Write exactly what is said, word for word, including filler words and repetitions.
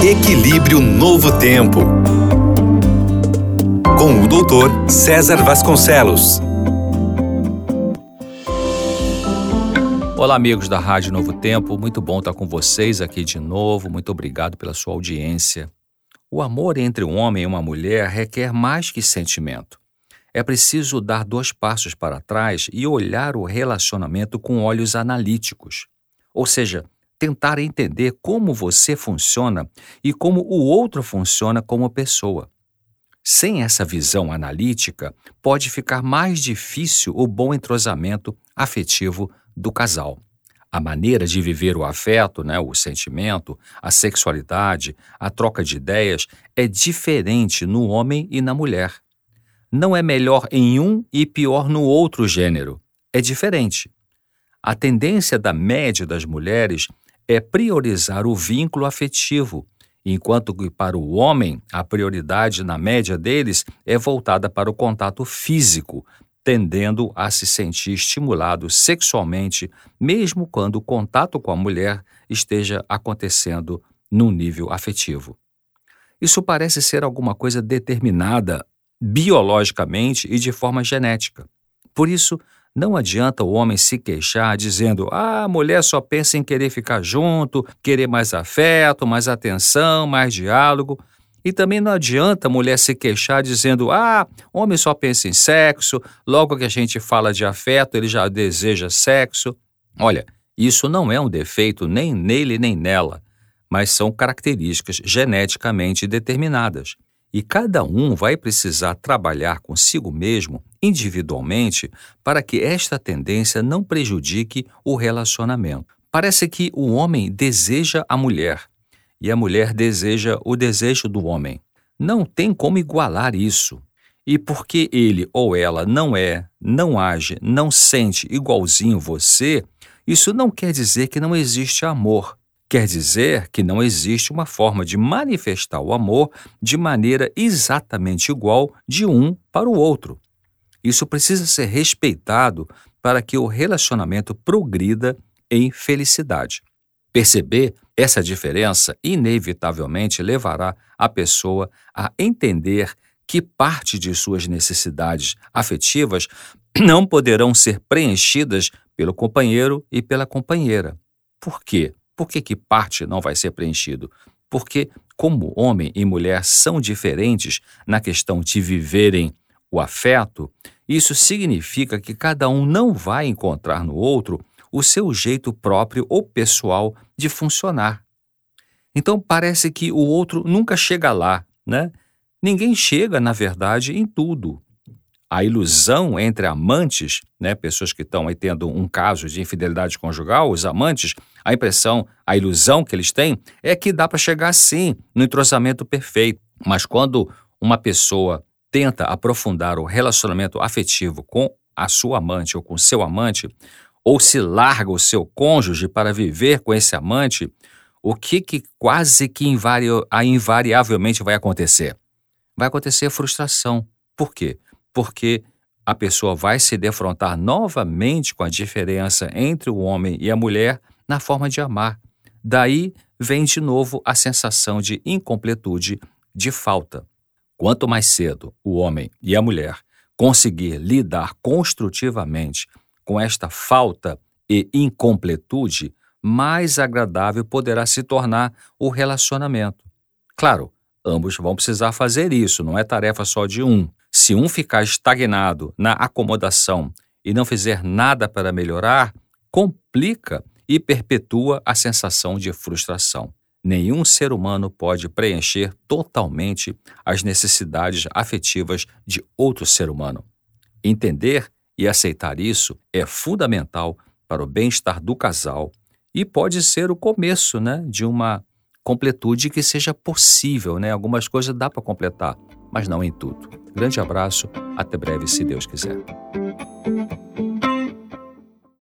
Equilíbrio Novo Tempo, com o doutor César Vasconcelos. Olá, amigos da Rádio Novo Tempo, muito bom estar com vocês aqui de novo, muito obrigado pela sua audiência. O amor entre um homem e uma mulher requer mais que sentimento. É preciso dar dois passos para trás e olhar o relacionamento com olhos analíticos, ou seja, tentar entender como você funciona e como o outro funciona como pessoa. Sem essa visão analítica, pode ficar mais difícil o bom entrosamento afetivo do casal. A maneira de viver o afeto, né, o sentimento, a sexualidade, a troca de ideias é diferente no homem e na mulher. Não é melhor em um e pior no outro gênero. É diferente. A tendência da média das mulheres é priorizar o vínculo afetivo, enquanto que para o homem a prioridade na média deles é voltada para o contato físico, tendendo a se sentir estimulado sexualmente, mesmo quando o contato com a mulher esteja acontecendo num nível afetivo. Isso parece ser alguma coisa determinada biologicamente e de forma genética. Por isso, não adianta o homem se queixar dizendo: ah, a mulher só pensa em querer ficar junto, querer mais afeto, mais atenção, mais diálogo. E também não adianta a mulher se queixar dizendo: ah, homem só pensa em sexo, logo que a gente fala de afeto, ele já deseja sexo. Olha, isso não é um defeito nem nele nem nela, mas são características geneticamente determinadas. E cada um vai precisar trabalhar consigo mesmo, individualmente, para que esta tendência não prejudique o relacionamento. Parece que o homem deseja a mulher e a mulher deseja o desejo do homem. Não tem como igualar isso. E porque ele ou ela não é, não age, não sente igualzinho você, isso não quer dizer que não existe amor. Quer dizer que não existe uma forma de manifestar o amor de maneira exatamente igual de um para o outro. Isso precisa ser respeitado para que o relacionamento progrida em felicidade. Perceber essa diferença inevitavelmente levará a pessoa a entender que parte de suas necessidades afetivas não poderão ser preenchidas pelo companheiro e pela companheira. Por quê? Por que que parte não vai ser preenchido? Porque, como homem e mulher são diferentes na questão de viverem o afeto, isso significa que cada um não vai encontrar no outro o seu jeito próprio ou pessoal de funcionar. Então parece que o outro nunca chega lá, né? Ninguém chega, na verdade, em tudo. A ilusão entre amantes, né, pessoas que estão aí tendo um caso de infidelidade conjugal, os amantes, a impressão, a ilusão que eles têm é que dá para chegar sim no entrosamento perfeito. Mas quando uma pessoa tenta aprofundar o relacionamento afetivo com a sua amante ou com seu amante, ou se larga o seu cônjuge para viver com esse amante, o que, que quase que invari- invariavelmente vai acontecer? Vai acontecer frustração. Por quê? Porque a pessoa vai se defrontar novamente com a diferença entre o homem e a mulher na forma de amar. Daí vem de novo a sensação de incompletude, de falta. Quanto mais cedo o homem e a mulher conseguir lidar construtivamente com esta falta e incompletude, mais agradável poderá se tornar o relacionamento. Claro, ambos vão precisar fazer isso, não é tarefa só de um. Se um ficar estagnado na acomodação e não fizer nada para melhorar, complica e perpetua a sensação de frustração. Nenhum ser humano pode preencher totalmente as necessidades afetivas de outro ser humano. Entender e aceitar isso é fundamental para o bem-estar do casal e pode ser o começo, né, de uma completude que seja possível, né? Algumas coisas dá para completar, mas não em tudo. Grande abraço, até breve, se Deus quiser.